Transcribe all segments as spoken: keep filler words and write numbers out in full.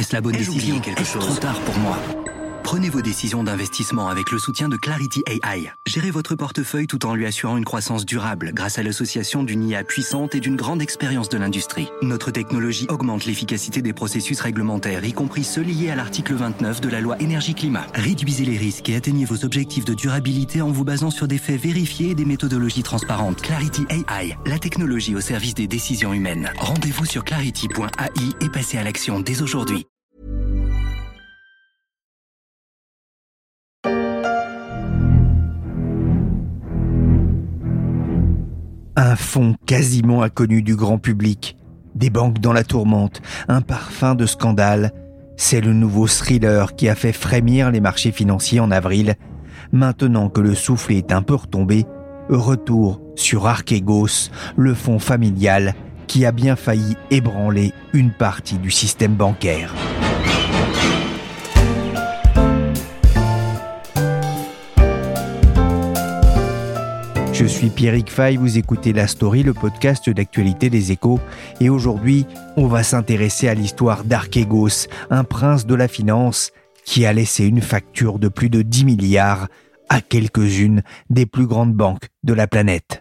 Est-ce la bonne Ai-je décision? oublié quelque Est-ce chose? trop tard pour moi? Prenez vos décisions d'investissement avec le soutien de Clarity A I. Gérez votre portefeuille tout en lui assurant une croissance durable grâce à l'association d'une I A puissante et d'une grande expérience de l'industrie. Notre technologie augmente l'efficacité des processus réglementaires, y compris ceux liés à l'article vingt-neuf de la loi énergie-climat. Réduisez les risques et atteignez vos objectifs de durabilité en vous basant sur des faits vérifiés et des méthodologies transparentes. Clarity A I, la technologie au service des décisions humaines. Rendez-vous sur clarity point A I et passez à l'action dès aujourd'hui. Un fond quasiment inconnu du grand public, des banques dans la tourmente, un parfum de scandale. C'est le nouveau thriller qui a fait frémir les marchés financiers en avril. Maintenant que le soufflet est un peu retombé, retour sur Archegos, le fonds familial qui a bien failli ébranler une partie du système bancaire. Je suis Pierrick Fay, vous écoutez La Story, le podcast d'actualité des Échos. Et aujourd'hui, on va s'intéresser à l'histoire d'Archegos, un prince de la finance qui a laissé une facture de plus de dix milliards à quelques-unes des plus grandes banques de la planète.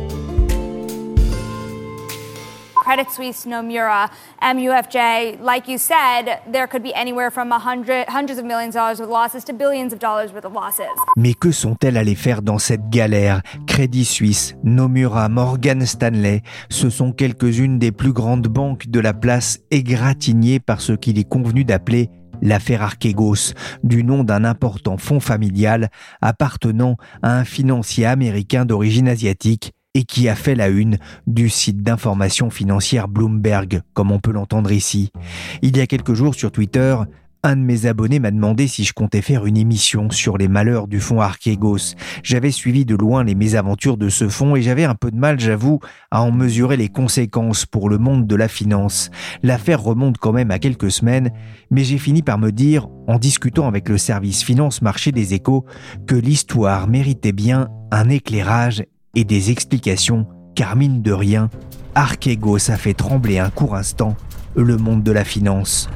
Credit Suisse, Nomura, M U F J, like you said, there could be anywhere from a hundred, hundreds of millions of dollars with losses to billions of dollars worth of losses. Mais que sont-elles allées faire dans cette galère? Credit Suisse, Nomura, Morgan Stanley, ce sont quelques-unes des plus grandes banques de la place égratignées par ce qu'il est convenu d'appeler l'affaire Archegos, du nom d'un important fonds familial appartenant à un financier américain d'origine asiatique et qui a fait la une du site d'information financière Bloomberg, comme on peut l'entendre ici. Il y a quelques jours sur Twitter, un de mes abonnés m'a demandé si je comptais faire une émission sur les malheurs du fonds Archegos. J'avais suivi de loin les mésaventures de ce fonds et j'avais un peu de mal, j'avoue, à en mesurer les conséquences pour le monde de la finance. L'affaire remonte quand même à quelques semaines, mais j'ai fini par me dire, en discutant avec le service Finance Marché des Échos, que l'histoire méritait bien un éclairage et des explications, car mine de rien, Archegos a fait trembler un court instant le monde de la finance.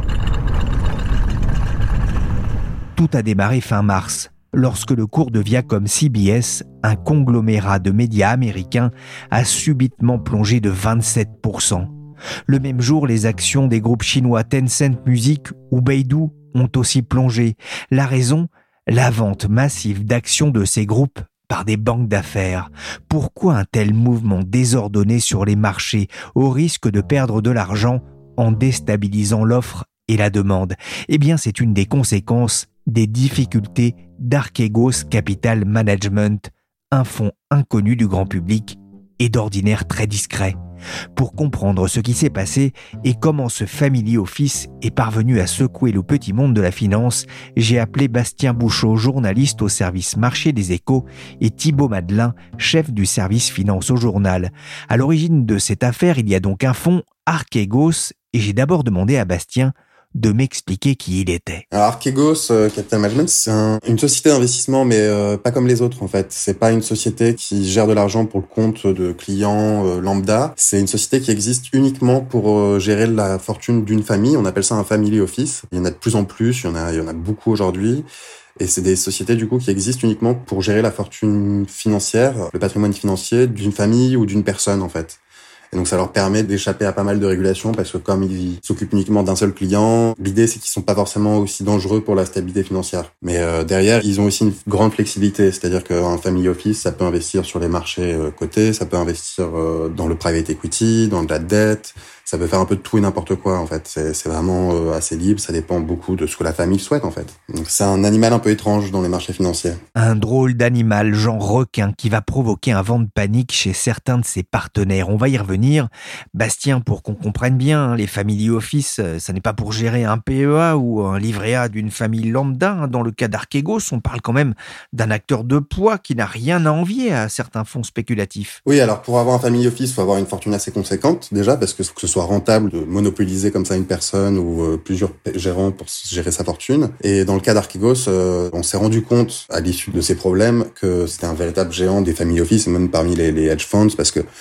Tout a démarré fin mars, lorsque le cours de Viacom C B S, un conglomérat de médias américains, a subitement plongé de vingt-sept pour cent. Le même jour, les actions des groupes chinois Tencent Music ou Baidu ont aussi plongé. La raison ? La vente massive d'actions de ces groupes par des banques d'affaires. Pourquoi un tel mouvement désordonné sur les marchés au risque de perdre de l'argent en déstabilisant l'offre et la demande? Eh bien, c'est une des conséquences des difficultés d'Archegos Capital Management, un fonds inconnu du grand public et d'ordinaire très discret. Pour comprendre ce qui s'est passé et comment ce family office est parvenu à secouer le petit monde de la finance, j'ai appelé Bastien Bouchot, journaliste au service Marché des Échos, et Thibaut Madelin, chef du service finance au journal. À l'origine de cette affaire, il y a donc un fonds Archegos, et j'ai d'abord demandé à Bastien de m'expliquer qui il était. Alors Archegos euh, Capital Management, c'est un, une société d'investissement, mais euh, pas comme les autres en fait. C'est pas une société qui gère de l'argent pour le compte de clients euh, lambda. C'est une société qui existe uniquement pour euh, gérer la fortune d'une famille. On appelle ça un family office. Il y en a de plus en plus, il y en a, il y en a beaucoup aujourd'hui. Et c'est des sociétés du coup qui existent uniquement pour gérer la fortune financière, le patrimoine financier d'une famille ou d'une personne en fait. Et donc ça leur permet d'échapper à pas mal de régulations parce que comme ils s'occupent uniquement d'un seul client, l'idée c'est qu'ils sont pas forcément aussi dangereux pour la stabilité financière. Mais euh, derrière, ils ont aussi une grande flexibilité, c'est-à-dire qu'un family office, ça peut investir sur les marchés euh, cotés, ça peut investir euh, dans le private equity, dans de la dette, ça peut faire un peu de tout et n'importe quoi en fait. C'est, c'est vraiment euh, assez libre, ça dépend beaucoup de ce que la famille souhaite en fait. Donc c'est un animal un peu étrange dans les marchés financiers. Un drôle d'animal, genre requin, qui va provoquer un vent de panique chez certains de ses partenaires. On va y revenir. Bastien, pour qu'on comprenne bien, les family office, ça n'est pas pour gérer un P E A ou un livret A d'une famille lambda. Dans le cas d'Archegos, on parle quand même d'un acteur de poids qui n'a rien à envier à certains fonds spéculatifs. Oui, alors pour avoir un family office, il faut avoir une fortune assez conséquente déjà, parce que faut que ce soit rentable de monopoliser comme ça une personne ou euh, plusieurs gérants pour gérer sa fortune. Et dans le cas d'Archegos, euh, on s'est rendu compte à l'issue de ces problèmes que c'était un véritable géant des family office, et même parmi les, les hedge funds, parce que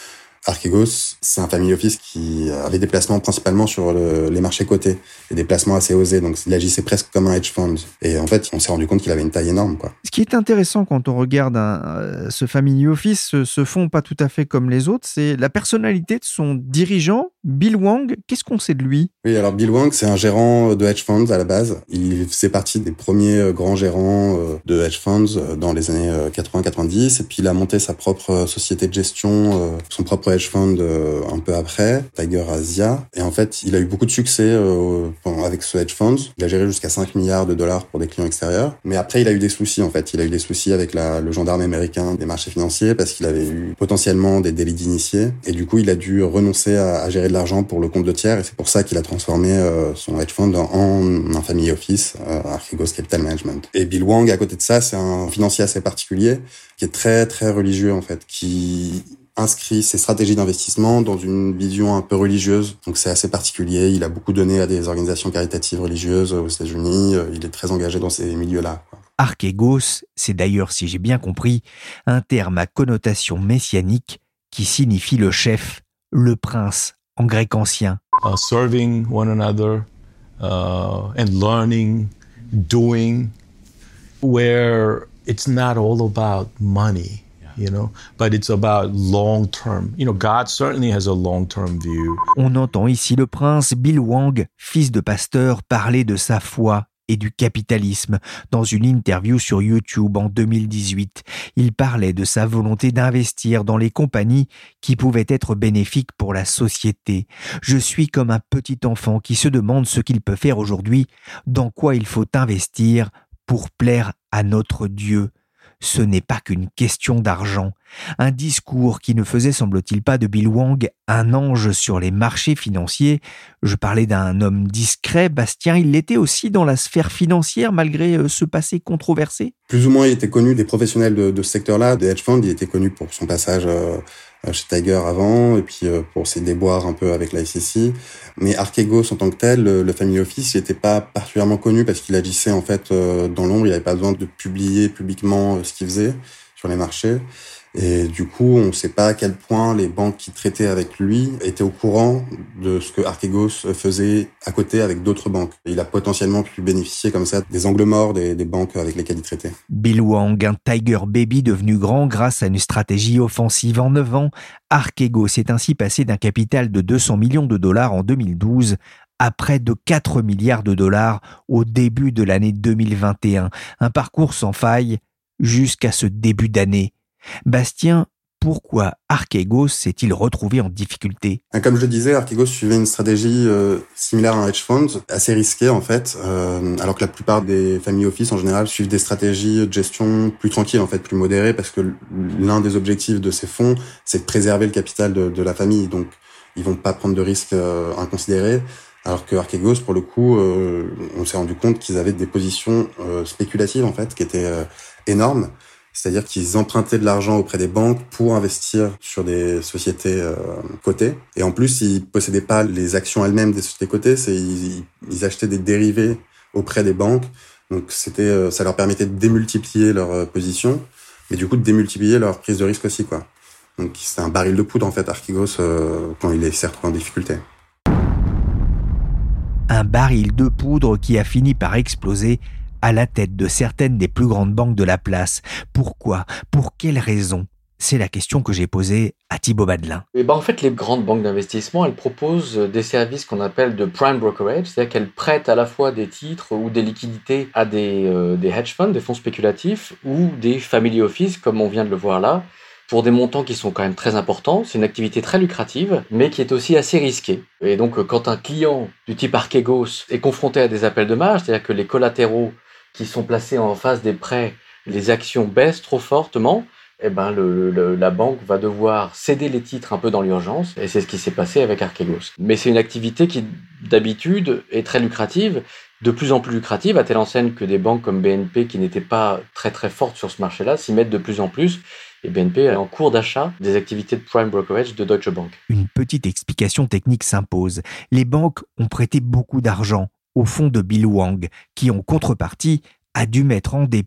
Archegos, c'est un family office qui avait des placements principalement sur le, les marchés cotés, et des placements assez osés, donc il agissait presque comme un hedge fund. Et en fait, on s'est rendu compte qu'il avait une taille énorme, quoi. Ce qui est intéressant quand on regarde un, ce family office, ce, ce fonds pas tout à fait comme les autres, c'est la personnalité de son dirigeant, Bill Hwang. Qu'est-ce qu'on sait de lui ? Oui, alors Bill Hwang, c'est un gérant de hedge funds à la base. Il faisait partie des premiers grands gérants de hedge funds dans les années quatre-vingts quatre-vingt-dix, et puis il a monté sa propre société de gestion, son propre hedge fund un peu après, Tiger Asia. Et en fait, il a eu beaucoup de succès avec ce hedge fund. Il a géré jusqu'à cinq milliards de dollars pour des clients extérieurs. Mais après, il a eu des soucis, en fait. Il a eu des soucis avec la, le gendarme américain des marchés financiers parce qu'il avait eu potentiellement des délits d'initiés. Et du coup, il a dû renoncer à, à gérer de l'argent pour le compte de tiers. Et c'est pour ça qu'il a transformé euh, son hedge fund en, en un family office, euh, Archegos Capital Management. Et Bill Hwang, à côté de ça, c'est un financier assez particulier qui est très, très religieux, en fait, qui inscrit ses stratégies d'investissement dans une vision un peu religieuse. Donc c'est assez particulier. Il a beaucoup donné à des organisations caritatives religieuses aux États-Unis. Il est très engagé dans ces milieux-là, quoi. Archegos, c'est d'ailleurs, si j'ai bien compris, un terme à connotation messianique qui signifie le chef, le prince, en grec ancien. Uh, serving one another uh, and learning, doing, where it's not all about money. You know, but it's about long term. You know, God certainly has a long term view. On entend ici le prince Bill Hwang, fils de pasteur, parler de sa foi et du capitalisme dans une interview sur YouTube en deux mille dix-huit. Il parlait de sa volonté d'investir dans les compagnies qui pouvaient être bénéfiques pour la société. Je suis comme un petit enfant qui se demande ce qu'il peut faire aujourd'hui, dans quoi il faut investir pour plaire à notre Dieu. Ce n'est pas qu'une question d'argent. Un discours qui ne faisait, semble-t-il pas, de Bill Hwang un ange sur les marchés financiers. Je parlais d'un homme discret, Bastien, il l'était aussi dans la sphère financière malgré ce passé controversé ? Plus ou moins, il était connu des professionnels de, de ce secteur-là, des hedge funds. Il était connu pour son passage euh, chez Tiger avant, et puis euh, pour ses déboires un peu avec la S E C. Mais Archegos en tant que tel, le, le family office, il n'était pas particulièrement connu parce qu'il agissait en fait euh, dans l'ombre. Il n'avait pas besoin de publier publiquement euh, ce qu'il faisait sur les marchés. Et du coup, on ne sait pas à quel point les banques qui traitaient avec lui étaient au courant de ce que Archegos faisait à côté avec d'autres banques. Et il a potentiellement pu bénéficier comme ça des angles morts des, des banques avec lesquelles il traitait. Bill Hwang, un Tiger Baby devenu grand grâce à une stratégie offensive en neuf ans, Archegos est ainsi passé d'un capital de deux cents millions de dollars en deux mille douze à près de quatre milliards de dollars au début de l'année deux mille vingt et un. Un parcours sans faille jusqu'à ce début d'année. Bastien, pourquoi Archegos s'est-il retrouvé en difficulté ? Comme je le disais, Archegos suivait une stratégie euh, similaire à un hedge fund, assez risquée en fait, euh, alors que la plupart des family office en général suivent des stratégies de gestion plus tranquilles, en fait, plus modérées, parce que l'un des objectifs de ces fonds, c'est de préserver le capital de, de la famille, donc ils vont pas prendre de risques euh, inconsidérés. Alors que Archegos, pour le coup, euh, on s'est rendu compte qu'ils avaient des positions euh, spéculatives en fait, qui étaient euh, énormes. C'est-à-dire qu'ils empruntaient de l'argent auprès des banques pour investir sur des sociétés euh, cotées. Et en plus, ils possédaient pas les actions elles-mêmes des sociétés cotées, c'est ils, ils achetaient des dérivés auprès des banques. Donc c'était, ça leur permettait de démultiplier leur euh, position, mais du coup de démultiplier leur prise de risque aussi, quoi. Donc c'est un baril de poudre en fait, Archegos, euh, quand il est certes en difficulté. Un baril de poudre qui a fini par exploser à la tête de certaines des plus grandes banques de la place. Pourquoi ? Pour quelles raisons ? C'est la question que j'ai posée à Thibaut Badelin. Et ben en fait, les grandes banques d'investissement, elles proposent des services qu'on appelle de prime brokerage, c'est-à-dire qu'elles prêtent à la fois des titres ou des liquidités à des, euh, des hedge funds, des fonds spéculatifs, ou des family office, comme on vient de le voir là, pour des montants qui sont quand même très importants. C'est une activité très lucrative, mais qui est aussi assez risquée. Et donc, quand un client du type Archegos est confronté à des appels de marge, c'est-à-dire que les collatéraux qui sont placés en face des prêts, les actions baissent trop fortement, eh ben le, le, la banque va devoir céder les titres un peu dans l'urgence, et c'est ce qui s'est passé avec Archegos. Mais c'est une activité qui, d'habitude, est très lucrative, de plus en plus lucrative, à telle enseigne que des banques comme B N P, qui n'étaient pas très très fortes sur ce marché-là, s'y mettent de plus en plus, et B N P est en cours d'achat des activités de prime brokerage de Deutsche Bank. Une petite explication technique s'impose. Les banques ont prêté beaucoup d'argent au fonds de Bill Hwang, qui en contrepartie a dû mettre en dépôt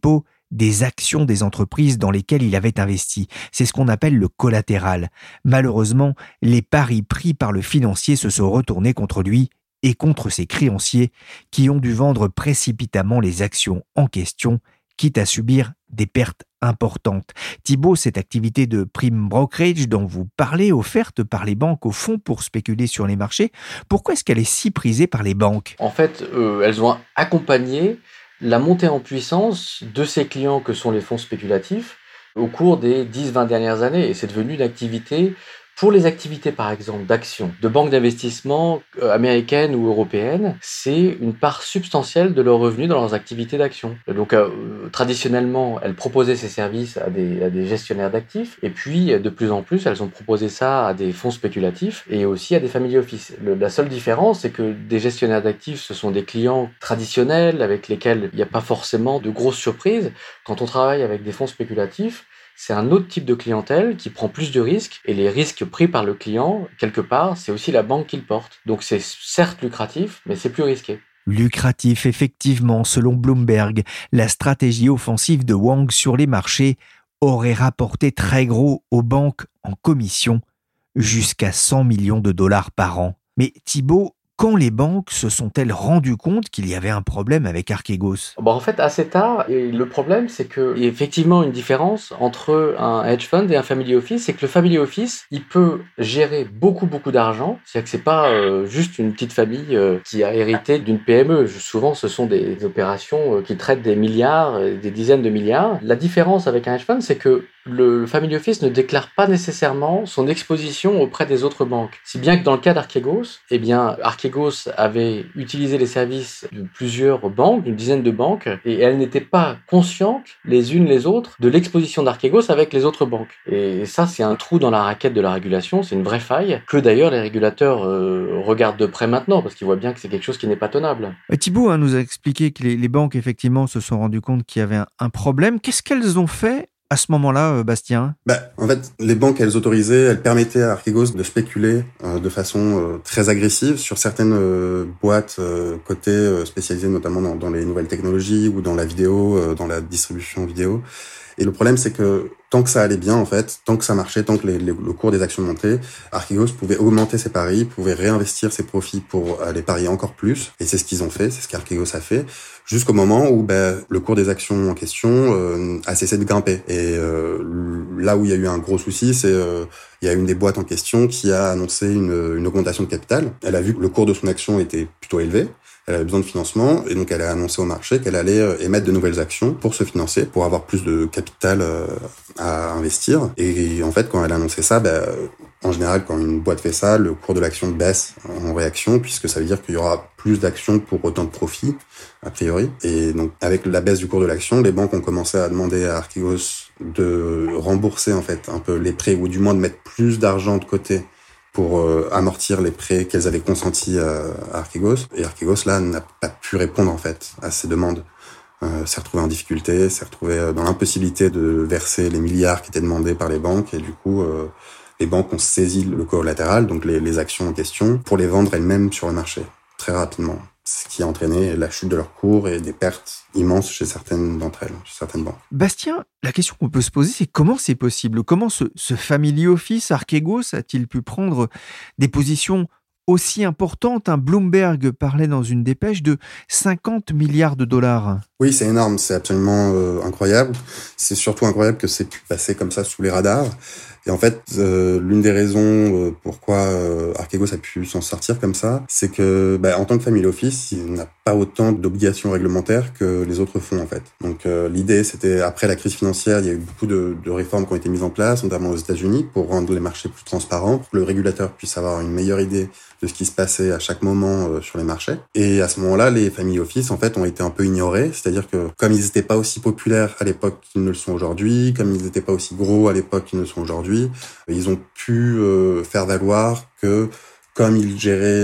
des actions des entreprises dans lesquelles il avait investi. C'est ce qu'on appelle le collatéral. Malheureusement, les paris pris par le financier se sont retournés contre lui et contre ses créanciers qui ont dû vendre précipitamment les actions en question, quitte à subir des pertes importantes. Thibaut, cette activité de prime brokerage dont vous parlez, offerte par les banques au fond pour spéculer sur les marchés, pourquoi est-ce qu'elle est si prisée par les banques ? En fait, euh, elles ont accompagné la montée en puissance de ces clients que sont les fonds spéculatifs au cours des dix à vingt dernières années. Et c'est devenu une activité, pour les activités par exemple d'actions, de banques d'investissement euh, américaines ou européennes, c'est une part substantielle de leurs revenus dans leurs activités d'actions. Donc euh, traditionnellement, elles proposaient ces services à des, à des gestionnaires d'actifs, et puis de plus en plus, elles ont proposé ça à des fonds spéculatifs et aussi à des family office. Le, la seule différence, c'est que des gestionnaires d'actifs, ce sont des clients traditionnels avec lesquels il n'y a pas forcément de grosses surprises. Quand on travaille avec des fonds spéculatifs, c'est un autre type de clientèle qui prend plus de risques, et les risques pris par le client, quelque part, c'est aussi la banque qui le porte. Donc c'est certes lucratif, mais c'est plus risqué. Lucratif, effectivement, selon Bloomberg, la stratégie offensive de Wang sur les marchés aurait rapporté très gros aux banques en commission, jusqu'à cent millions de dollars par an. Mais Thibaut, quand les banques se sont-elles rendues compte qu'il y avait un problème avec Archegos ? Bon, en fait, assez tard, et le problème, c'est qu'il y a effectivement une différence entre un hedge fund et un family office, c'est que le family office, il peut gérer beaucoup, beaucoup d'argent. C'est-à-dire que c'est pas euh, juste une petite famille euh, qui a hérité d'une P M E. Souvent, ce sont des opérations euh, qui traitent des milliards, des dizaines de milliards. La différence avec un hedge fund, c'est que le family office ne déclare pas nécessairement son exposition auprès des autres banques. Si bien que dans le cas d'Archegos, eh bien, Archegos avait utilisé les services de plusieurs banques, d'une dizaine de banques, et elles n'étaient pas conscientes, les unes les autres, de l'exposition d'Archegos avec les autres banques. Et ça, c'est un trou dans la raquette de la régulation, c'est une vraie faille, que d'ailleurs les régulateurs euh, regardent de près maintenant, parce qu'ils voient bien que c'est quelque chose qui n'est pas tenable. Thibaut hein, nous a expliqué que les, les banques, effectivement, se sont rendues compte qu'il y avait un, un problème. Qu'est-ce qu'elles ont fait à ce moment-là, Bastien ? Bah, en fait, les banques, elles autorisaient, elles permettaient à Archegos de spéculer euh, de façon euh, très agressive sur certaines euh, boîtes euh, cotées euh, spécialisées notamment dans, dans les nouvelles technologies ou dans la vidéo, euh, dans la distribution vidéo. Et le problème, c'est que tant que ça allait bien, en fait, tant que ça marchait, tant que les, les, le cours des actions montait, Archegos pouvait augmenter ses paris, pouvait réinvestir ses profits pour aller parier encore plus. Et c'est ce qu'ils ont fait, c'est ce qu'Archegos a fait, jusqu'au moment où ben, le cours des actions en question euh, a cessé de grimper. Et euh, là où il y a eu un gros souci, c'est euh, il y a une des boîtes en question qui a annoncé une, une augmentation de capital. Elle a vu que le cours de son action était plutôt élevé. Elle avait besoin de financement et donc elle a annoncé au marché qu'elle allait émettre de nouvelles actions pour se financer, pour avoir plus de capital à investir. Et en fait, quand elle a annoncé ça, ben, en général, quand une boîte fait ça, le cours de l'action baisse en réaction, puisque ça veut dire qu'il y aura plus d'actions pour autant de profits, a priori. Et donc, avec la baisse du cours de l'action, les banques ont commencé à demander à Archegos de rembourser en fait un peu les prêts, ou du moins de mettre plus d'argent de côté pour euh, amortir les prêts qu'elles avaient consentis à, à Archegos. Et Archegos, là, n'a pas pu répondre, en fait, à ces demandes. Euh, s'est retrouvé en difficulté, s'est retrouvé dans l'impossibilité de verser les milliards qui étaient demandés par les banques. Et du coup, euh, les banques ont saisi le collatéral, donc les, les actions en question, pour les vendre elles-mêmes sur le marché, très rapidement. Ce qui a entraîné la chute de leur cours et des pertes immenses chez certaines d'entre elles, chez certaines banques. Bastien, la question qu'on peut se poser, c'est comment c'est possible ? Comment ce, ce family office, Archegos, a-t-il pu prendre des positions aussi importantes ? Un Bloomberg parlait dans une dépêche de cinquante milliards de dollars. Oui, c'est énorme, c'est absolument euh, incroyable. C'est surtout incroyable que c'est pu passer comme ça sous les radars. Et en fait, euh, l'une des raisons euh, pourquoi euh, Archegos a pu s'en sortir comme ça, c'est que, bah, en tant que family office, il n'a pas autant d'obligations réglementaires que les autres fonds, en fait. Donc, euh, l'idée, c'était, après la crise financière, il y a eu beaucoup de, de réformes qui ont été mises en place, notamment aux États-Unis, pour rendre les marchés plus transparents, pour que le régulateur puisse avoir une meilleure idée de ce qui se passait à chaque moment euh, sur les marchés. Et à ce moment-là, les family office, en fait, ont été un peu ignorés. C'est-à-dire que, comme ils n'étaient pas aussi populaires à l'époque qu'ils ne le sont aujourd'hui, comme ils n'étaient pas aussi gros à l'époque qu'ils ne le sont aujourd'hui, ils ont pu euh, faire valoir que, comme ils géraient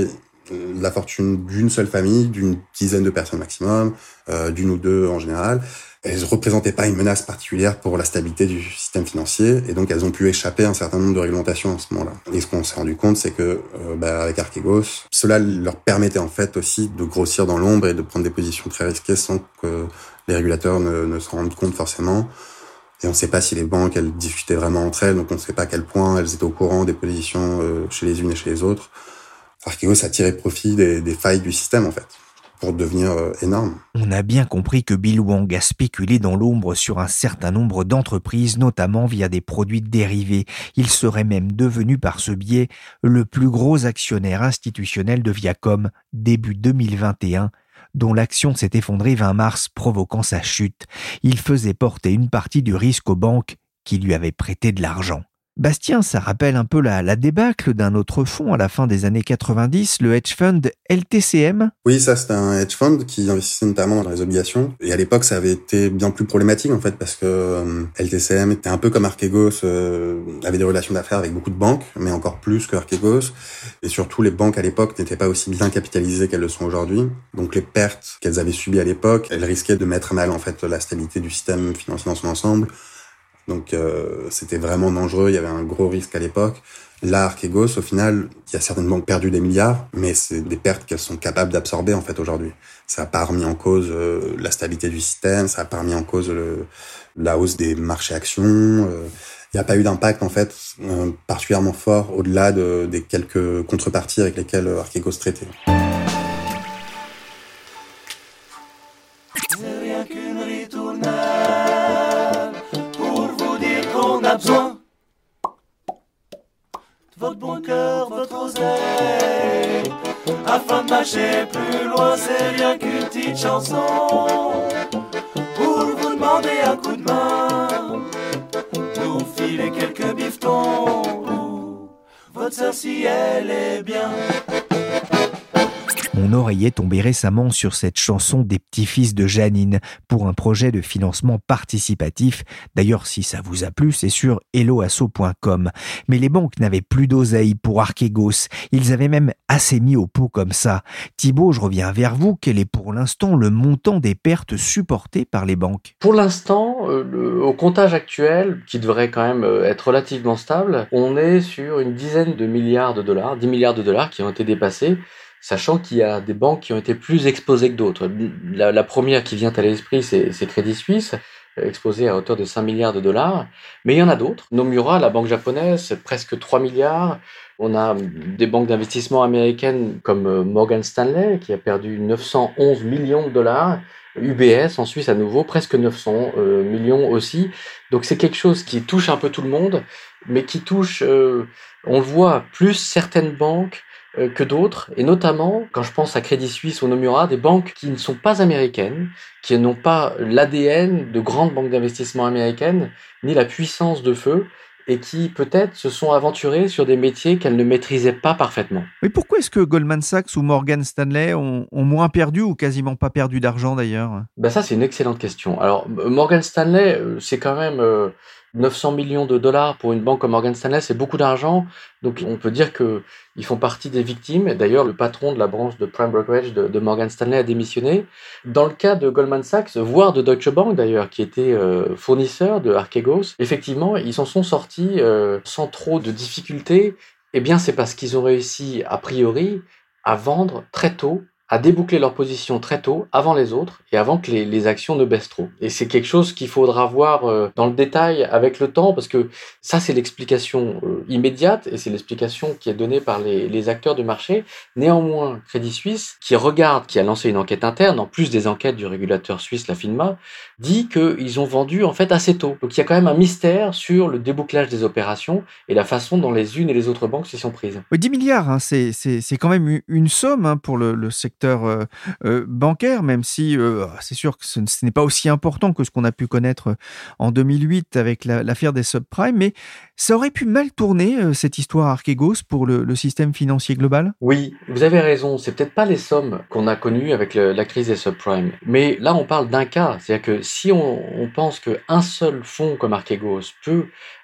la fortune d'une seule famille, d'une dizaine de personnes maximum, euh, d'une ou deux en général. Elles ne représentaient pas une menace particulière pour la stabilité du système financier, et donc elles ont pu échapper à un certain nombre de réglementations à ce moment-là. Et ce qu'on s'est rendu compte, c'est que euh, bah, avec Archegos, cela leur permettait en fait aussi de grossir dans l'ombre et de prendre des positions très risquées sans que les régulateurs ne, ne s'en rendent compte forcément. Et on ne sait pas si les banques, elles discutaient vraiment entre elles, donc on ne sait pas à quel point elles étaient au courant des positions euh, chez les unes et chez les autres. Archegos a tiré profit des, des failles du système, en fait, pour devenir euh, énorme. On a bien compris que Bill Hwang a spéculé dans l'ombre sur un certain nombre d'entreprises, notamment via des produits dérivés. Il serait même devenu par ce biais le plus gros actionnaire institutionnel de Viacom début deux mille vingt et un, dont l'action s'est effondrée vingt mars, provoquant sa chute. Il faisait porter une partie du risque aux banques qui lui avaient prêté de l'argent. Bastien, ça rappelle un peu la, la débâcle d'un autre fonds à la fin des années quatre-vingt-dix, le hedge fund L T C M. Oui, ça c'était un hedge fund qui investissait notamment dans les obligations. Et à l'époque, ça avait été bien plus problématique en fait parce que euh, L T C M était un peu comme Archegos, euh, avait des relations d'affaires avec beaucoup de banques, mais encore plus que Archegos. Et surtout, les banques à l'époque n'étaient pas aussi bien capitalisées qu'elles le sont aujourd'hui. Donc les pertes qu'elles avaient subies à l'époque, elles risquaient de mettre à mal en fait la stabilité du système financier dans son ensemble. Donc euh, c'était vraiment dangereux, il y avait un gros risque à l'époque. Là, Archegos, au final, il y a certaines banques perdues des milliards, mais c'est des pertes qu'elles sont capables d'absorber en fait aujourd'hui. Ça n'a pas remis en cause euh, la stabilité du système, ça n'a pas remis en cause le, la hausse des marchés actions. Euh, il n'y a pas eu d'impact en fait euh, particulièrement fort au-delà de, des quelques contreparties avec lesquelles Archegos traitait. C'est rien qu'une ritournelle pour vous dire qu'on a besoin de votre bon cœur, votre oseille, afin de marcher plus loin. C'est rien qu'une petite chanson pour vous demander un coup de main, nous filer quelques bifetons, votre sœur si elle est bien. Mon oreille est tombé récemment sur cette chanson des petits-fils de Janine pour un projet de financement participatif. D'ailleurs, si ça vous a plu, c'est sur helloasso point com. Mais les banques n'avaient plus d'oseille pour Archegos. Ils avaient même assez mis au pot comme ça. Thibaut, je reviens vers vous. Quel est pour l'instant le montant des pertes supportées par les banques ? Pour l'instant, euh, le, au comptage actuel, qui devrait quand même euh, être relativement stable, on est sur une dizaine de milliards de dollars, dix milliards de dollars qui ont été dépassés, sachant qu'il y a des banques qui ont été plus exposées que d'autres. La, la première qui vient à l'esprit, c'est, c'est Crédit Suisse, exposée à hauteur de cinq milliards de dollars. Mais il y en a d'autres. Nomura, la banque japonaise, c'est presque trois milliards. On a des banques d'investissement américaines comme Morgan Stanley, qui a perdu neuf cent onze millions de dollars. U B S, en Suisse à nouveau, presque neuf cents euh, millions aussi. Donc c'est quelque chose qui touche un peu tout le monde, mais qui touche, euh, on le voit, plus certaines banques que d'autres, et notamment, quand je pense à Crédit Suisse ou Nomura, des banques qui ne sont pas américaines, qui n'ont pas l'A D N de grandes banques d'investissement américaines, ni la puissance de feu, et qui peut-être se sont aventurées sur des métiers qu'elles ne maîtrisaient pas parfaitement. Mais pourquoi est-ce que Goldman Sachs ou Morgan Stanley ont, ont moins perdu ou quasiment pas perdu d'argent d'ailleurs ? Ben ça, c'est une excellente question. Alors, Morgan Stanley, c'est quand même euh, neuf cents millions de dollars pour une banque comme Morgan Stanley, c'est beaucoup d'argent. Donc, on peut dire que ils font partie des victimes. D'ailleurs, le patron de la branche de Prime Brokerage de, de Morgan Stanley a démissionné. Dans le cas de Goldman Sachs, voire de Deutsche Bank d'ailleurs, qui était euh, fournisseur de Archegos, effectivement, ils s'en sont sortis euh, sans trop de difficultés. Eh bien, c'est parce qu'ils ont réussi, a priori, à vendre très tôt, à déboucler leur position très tôt, avant les autres, et avant que les, les actions ne baissent trop. Et c'est quelque chose qu'il faudra voir euh, dans le détail avec le temps, parce que ça, c'est l'explication euh, immédiate, et c'est l'explication qui est donnée par les, les acteurs du marché. Néanmoins, Crédit Suisse, qui regarde, qui a lancé une enquête interne, en plus des enquêtes du régulateur suisse, la FINMA, dit qu'ils ont vendu en fait assez tôt. Donc il y a quand même un mystère sur le débouclage des opérations et la façon dont les unes et les autres banques s'y sont prises. dix milliards, hein, c'est, c'est, c'est quand même une somme hein, pour le, le secteur Euh, euh, bancaire, même si euh, c'est sûr que ce, ce n'est pas aussi important que ce qu'on a pu connaître en deux mille huit avec la, l'affaire des subprimes, mais ça aurait pu mal tourner euh, cette histoire Archegos pour le, le système financier global ? Oui, vous avez raison, c'est peut-être pas les sommes qu'on a connues avec le, la crise des subprimes, mais là on parle d'un cas, c'est-à-dire que si on, on pense qu'un seul fonds comme Archegos peut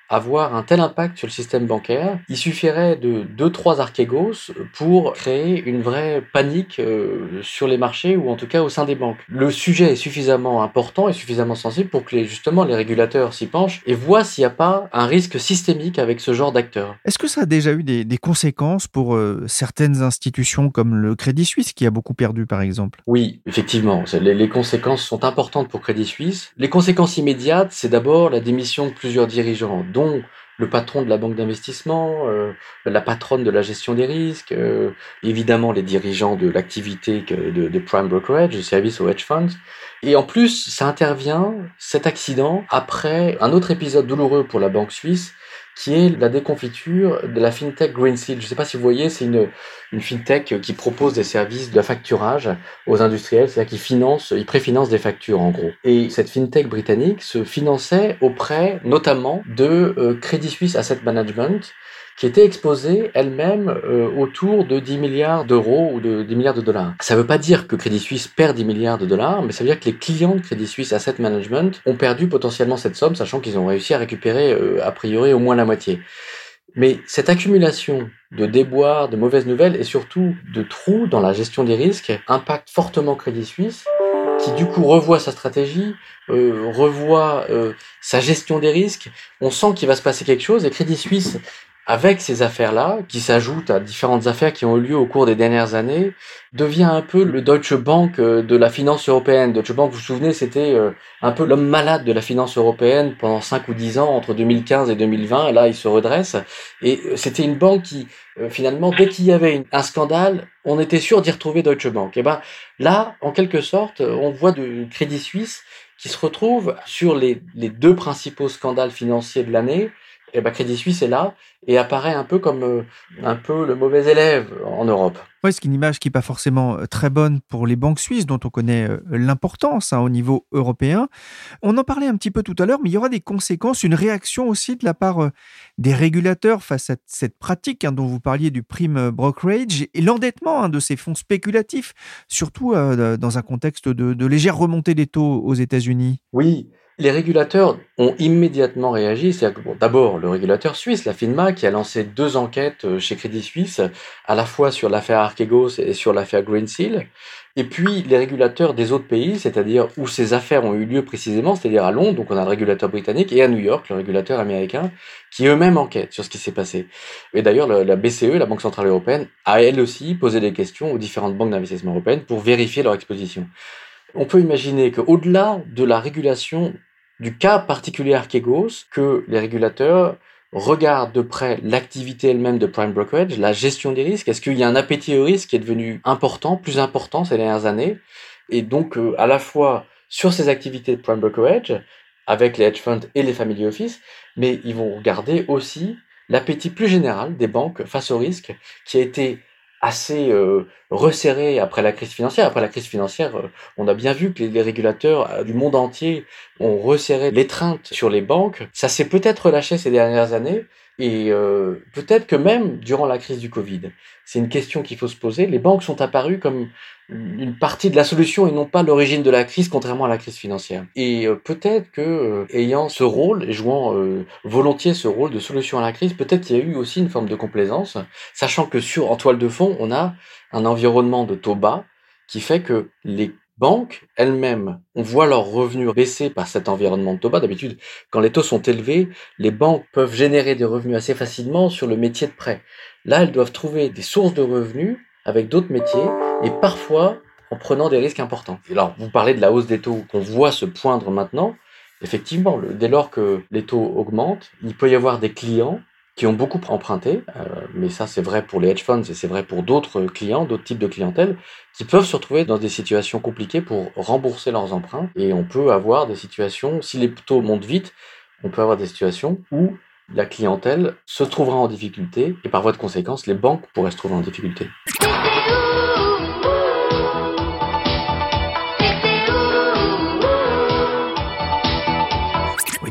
avoir un tel impact sur le système bancaire. Il suffirait de deux trois Archegos pour créer une vraie panique euh, sur les marchés ou en tout cas au sein des banques. Le sujet est suffisamment important et suffisamment sensible pour que les, justement les régulateurs s'y penchent et voient s'il n'y a pas un risque systémique avec ce genre d'acteurs. Est-ce que ça a déjà eu des, des conséquences pour euh, certaines institutions comme le Crédit Suisse qui a beaucoup perdu par exemple ? Oui, effectivement, les, les conséquences sont importantes pour Crédit Suisse. Les conséquences immédiates, c'est d'abord la démission de plusieurs dirigeants, dont le patron de la banque d'investissement, euh, la patronne de la gestion des risques, euh, évidemment les dirigeants de l'activité de, de prime brokerage, de service aux hedge funds. Et en plus, ça intervient, cet accident, après un autre épisode douloureux pour la banque suisse, qui est la déconfiture de la fintech Greensill. Je ne sais pas si vous voyez, c'est une, une fintech qui propose des services de facturage aux industriels, c'est-à-dire qu'ils financent, ils préfinancent des factures en gros. Et cette fintech britannique se finançait auprès notamment de euh, Credit Suisse Asset Management, qui était exposée elle-même euh, autour de dix milliards d'euros ou de dix milliards de dollars. Ça ne veut pas dire que Crédit Suisse perd dix milliards de dollars, mais ça veut dire que les clients de Crédit Suisse Asset Management ont perdu potentiellement cette somme, sachant qu'ils ont réussi à récupérer euh, a priori au moins la moitié. Mais cette accumulation de déboires, de mauvaises nouvelles et surtout de trous dans la gestion des risques impacte fortement Crédit Suisse, qui du coup revoit sa stratégie, euh, revoit euh, sa gestion des risques. On sent qu'il va se passer quelque chose et Crédit Suisse, avec ces affaires-là, qui s'ajoutent à différentes affaires qui ont eu lieu au cours des dernières années, devient un peu le Deutsche Bank de la finance européenne. Deutsche Bank, vous vous souvenez, c'était un peu l'homme malade de la finance européenne pendant cinq ou dix ans, entre deux mille quinze et deux mille vingt, et là, il se redresse. Et c'était une banque qui, finalement, dès qu'il y avait un scandale, on était sûr d'y retrouver Deutsche Bank. Et ben, là, en quelque sorte, on voit de Crédit Suisse qui se retrouve sur les, les deux principaux scandales financiers de l'année. Et ben Crédit Suisse est là et apparaît un peu comme euh, un peu le mauvais élève en Europe. Oui, c'est une image qui n'est pas forcément très bonne pour les banques suisses, dont on connaît l'importance hein, au niveau européen. On en parlait un petit peu tout à l'heure, mais il y aura des conséquences, une réaction aussi de la part des régulateurs face à cette pratique hein, dont vous parliez du prime brokerage et l'endettement hein, de ces fonds spéculatifs, surtout euh, dans un contexte de, de légère remontée des taux aux États-Unis. Oui. Les régulateurs ont immédiatement réagi. C'est-à-dire que, bon, d'abord, le régulateur suisse, la FINMA, qui a lancé deux enquêtes chez Crédit Suisse, à la fois sur l'affaire Archegos et sur l'affaire Greensill. Et puis, les régulateurs des autres pays, c'est-à-dire où ces affaires ont eu lieu précisément, c'est-à-dire à Londres, donc on a le régulateur britannique, et à New York, le régulateur américain, qui eux-mêmes enquêtent sur ce qui s'est passé. Et d'ailleurs, la B C E, la Banque Centrale Européenne, a elle aussi posé des questions aux différentes banques d'investissement européennes pour vérifier leur exposition. On peut imaginer qu'au-delà de la régulation du cas particulier Archegos, que les régulateurs regardent de près l'activité elle-même de prime brokerage, la gestion des risques. Est-ce qu'il y a un appétit au risque qui est devenu important, plus important ces dernières années? Et donc, euh, à la fois sur ces activités de prime brokerage, avec les hedge funds et les family office, mais ils vont regarder aussi l'appétit plus général des banques face au risque, qui a été assez euh, resserré après la crise financière. Après la crise financière, euh, on a bien vu que les, les régulateurs euh, du monde entier ont resserré l'étreinte sur les banques. Ça s'est peut-être relâché ces dernières années et euh, peut-être que même durant la crise du Covid. C'est une question qu'il faut se poser. Les banques sont apparues comme une partie de la solution et non pas l'origine de la crise, contrairement à la crise financière. Et euh, peut-être que, euh, ayant ce rôle et jouant euh, volontiers ce rôle de solution à la crise, peut-être qu'il y a eu aussi une forme de complaisance, sachant que sur en toile de fond, on a un environnement de taux bas qui fait que les banques elles-mêmes, on voit leurs revenus baisser par cet environnement de taux bas. D'habitude, quand les taux sont élevés, les banques peuvent générer des revenus assez facilement sur le métier de prêt. Là, elles doivent trouver des sources de revenus avec d'autres métiers et parfois en prenant des risques importants. Et alors, vous parlez de la hausse des taux qu'on voit se poindre maintenant. Effectivement, le, dès lors que les taux augmentent, il peut y avoir des clients qui ont beaucoup emprunté, euh, mais ça c'est vrai pour les hedge funds et c'est vrai pour d'autres clients, d'autres types de clientèle, qui peuvent se retrouver dans des situations compliquées pour rembourser leurs emprunts. Et on peut avoir des situations, si les taux montent vite, on peut avoir des situations où la clientèle se trouvera en difficulté et par voie de conséquence, les banques pourraient se trouver en difficulté.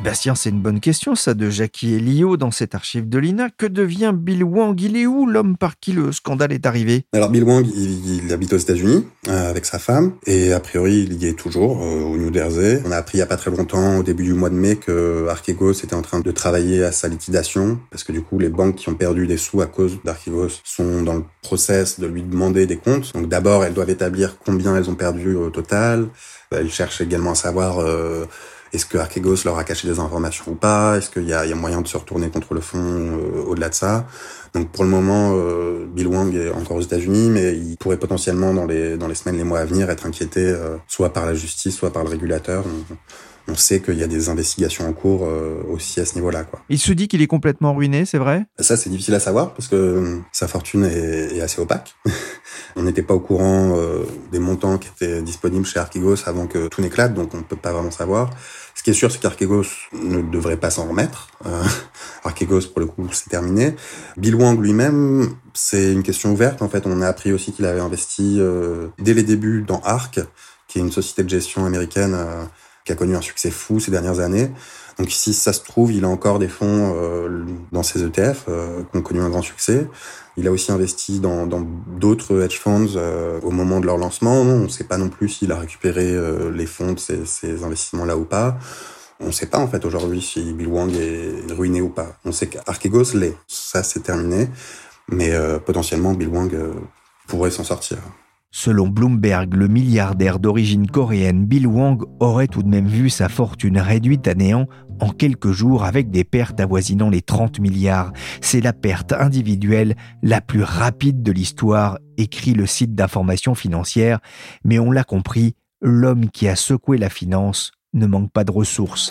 Bastien, c'est une bonne question, ça, de Jackie Elio dans cette archive de l'I N A. Que devient Bill Hwang? Il est où, l'homme par qui le scandale est arrivé? Alors, Bill Hwang, il, il habite aux États-Unis euh, avec sa femme, et a priori, il y est toujours, euh, au New Jersey. On a appris il y a pas très longtemps, au début du mois de mai, que Archegos était en train de travailler à sa liquidation, parce que du coup, les banques qui ont perdu des sous à cause d'Archegos sont dans le process de lui demander des comptes. Donc d'abord, elles doivent établir combien elles ont perdu au total. Elles cherchent également à savoir... Euh, Est-ce que Archegos leur a caché des informations ou pas? Est-ce qu'il y a, il y a moyen de se retourner contre le fond euh, au-delà de ça? Donc pour le moment, euh, Bill Hwang est encore aux États-Unis, mais il pourrait potentiellement dans les dans les semaines, les mois à venir, être inquiété euh, soit par la justice, soit par le régulateur. On, on sait qu'il y a des investigations en cours euh, aussi à ce niveau-là, quoi. Il se dit qu'il est complètement ruiné, c'est vrai? Ça, c'est difficile à savoir parce que euh, sa fortune est, est assez opaque. On n'était pas au courant euh, des montants qui étaient disponibles chez Archegos avant que tout n'éclate, donc on ne peut pas vraiment savoir. Ce qui est sûr, c'est qu'Archegos ne devrait pas s'en remettre. Euh, Archegos, pour le coup, c'est terminé. Bill Hwang lui-même, c'est une question ouverte. En fait, on a appris aussi qu'il avait investi euh, dès les débuts dans Arc, qui est une société de gestion américaine euh, qui a connu un succès fou ces dernières années. Donc si ça se trouve, il a encore des fonds euh, dans ses E T F euh, qui ont connu un grand succès. Il a aussi investi dans, dans d'autres hedge funds euh, au moment de leur lancement. On ne sait pas non plus s'il a récupéré euh, les fonds de ces, ces investissements-là ou pas. On ne sait pas en fait aujourd'hui si Bill Hwang est ruiné ou pas. On sait qu'Archegos l'est. Ça, c'est terminé. Mais euh, potentiellement, Bill Hwang euh, pourrait s'en sortir. Selon Bloomberg, le milliardaire d'origine coréenne Bill Hwang aurait tout de même vu sa fortune réduite à néant en quelques jours avec des pertes avoisinant les trente milliards. C'est la perte individuelle la plus rapide de l'histoire, écrit le site d'information financière. Mais on l'a compris, l'homme qui a secoué la finance ne manque pas de ressources.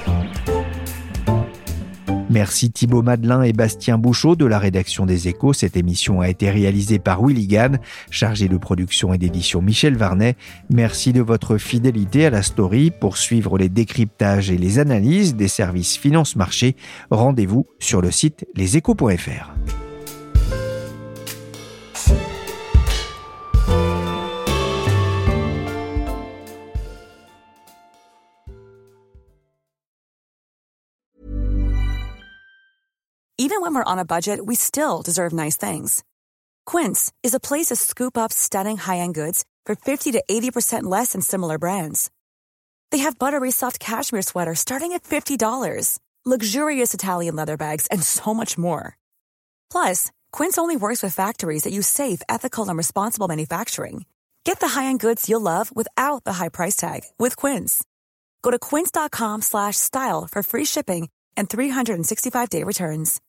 Merci Thibaut Madelin et Bastien Bouchot de la rédaction des Échos. Cette émission a été réalisée par Willy Gann, chargé de production et d'édition Michel Varnet. Merci de votre fidélité à la story. Pour suivre les décryptages et les analyses des services Finance Marché, rendez-vous sur le site les échos point f r. Even when we're on a budget, we still deserve nice things. Quince is a place to scoop up stunning high-end goods for fifty to eighty percent less than similar brands. They have buttery soft cashmere sweaters starting at fifty dollars, luxurious Italian leather bags, and so much more. Plus, Quince only works with factories that use safe, ethical, and responsible manufacturing. Get the high-end goods you'll love without the high price tag with Quince. Go to quince dot com slash style for free shipping and three sixty-five day returns.